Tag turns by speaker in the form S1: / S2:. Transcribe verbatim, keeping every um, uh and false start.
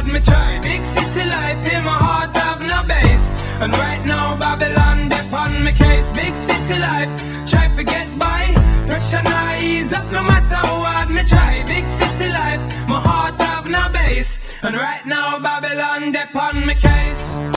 S1: me try. Big city life in my heart have no base. And right now Babylon dip on me case. Big city life, try to get by. Pressure not ease up no matter how hard me try. Big city life, my heart have no base. And right now Babylon dip on me case.